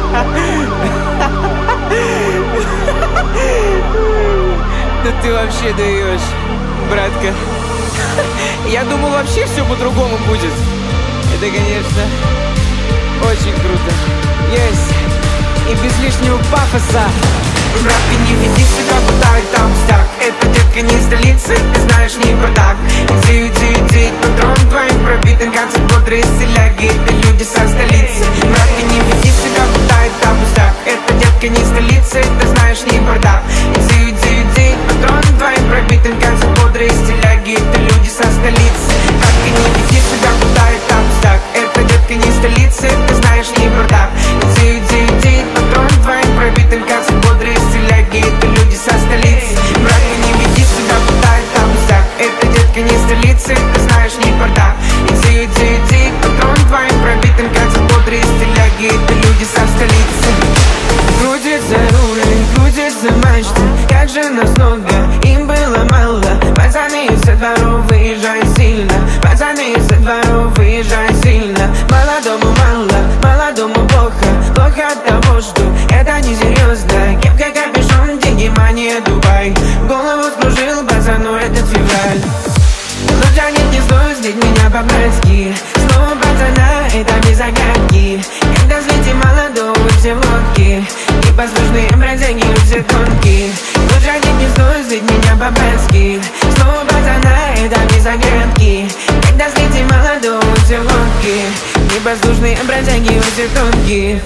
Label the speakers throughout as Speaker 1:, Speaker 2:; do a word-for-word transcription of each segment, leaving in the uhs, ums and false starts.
Speaker 1: Да ты вообще даешь, братка. Я думал, вообще все по-другому будет. Это, конечно, очень круто. Есть. И без лишнего пафоса.
Speaker 2: Братка, не веди себя, куда и там стак. Это детка не столица, ты знаешь, не бардак. Иди, иди, иди, патрон твоим пробитым, как бодрые селяги, это люди со столицы. Братка, не веди себя, куда и там стак. Это детка не столица, ты знаешь, не бардак. Иди, иди, иди, патрон твоим пробитым, как бодрые селяги, это люди со столицы. Братка, не веди себя, куда и там стак. Это детка не столица, ты знаешь, не бардак. Иди, иди, иди, патрон твоим пробитым, как бодрые селяги, это люди со столицы. Братка, не веди себя, куда и там стак. Это детка не столица, ты знаешь, не бардак. Иди, иди, иди, патрон твоим пробитым, как бодрые селяги, это люди со столицы.
Speaker 1: Крутит за рулем, крутит за мачтой, как же нас много, им было мало. Пацаны со дворов выезжай сильно, пацаны со дворов выезжай сильно. Молодому мало, молодому плохо, плохо от того, что это несерьезно. Кепка, капюшон, деньги, мания, Дубай. Голову скружил пацану этот февраль. Лучше нет, не стоит злить меня по-братски. Снова пацана, это без загадки. Когда злите молодого, все в лодке. Непослушные бродяги, все тонкие. Лучше нет, не стоит злить меня по-братски. Снова пацана, это без загадки. Когда злите молодого, все в лодке. Непослушные бродяги, все тонкие.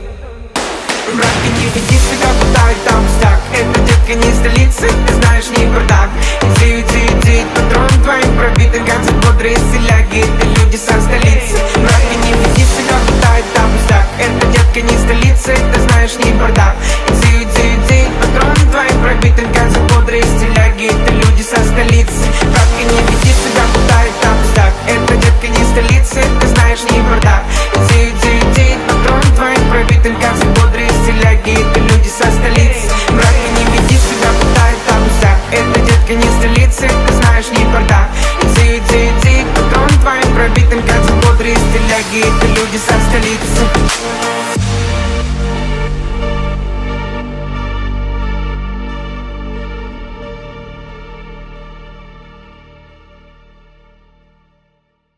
Speaker 2: Братка, не веди себя, куда и там стак. Это детка не столица, ты знаешь, не бардак. Иди, иди, иди, патрон твоим пробитым, как бодрые селяги, это люди со столицы. Братка, не веди себя, куда и там стак. Это детка не столица, ты знаешь, не бардак. Иди, иди, иди, патрон твоим пробитым, как бодрые селяги, это люди со столицы. Братка, не веди себя, куда и там стак. Это детка не столица, ты знаешь, не бардак. Иди, иди, иди, патрон твоим пробитым, как бодрые селяги, это люди со столицы. Братка, не веди себя, куда и там стак. Это детка не столица, ты знаешь, не бардак. Иди, иди, иди, патрон твоим пробитым, как бодрые селяги, это люди со столицы.